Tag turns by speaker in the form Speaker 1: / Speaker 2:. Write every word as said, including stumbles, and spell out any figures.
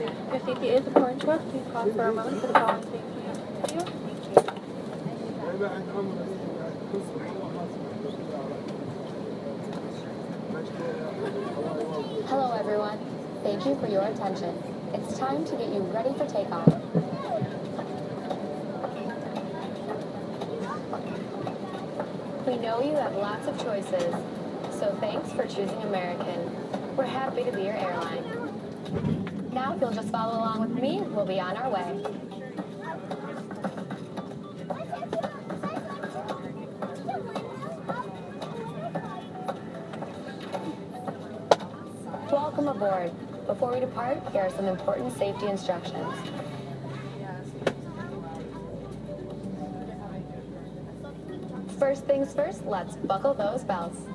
Speaker 1: If safety is important to us, please pause for a moment for the following safety. Thank you.
Speaker 2: Hello everyone. Thank you for your attention. It's time to get you ready for takeoff. We know you have lots of choices, so thanks for choosing American. We're happy to be your airline. Now, if you'll just follow along with me, we'll be on our way. Welcome aboard. Before we depart, here are some important safety instructions. First things first, let's buckle those belts.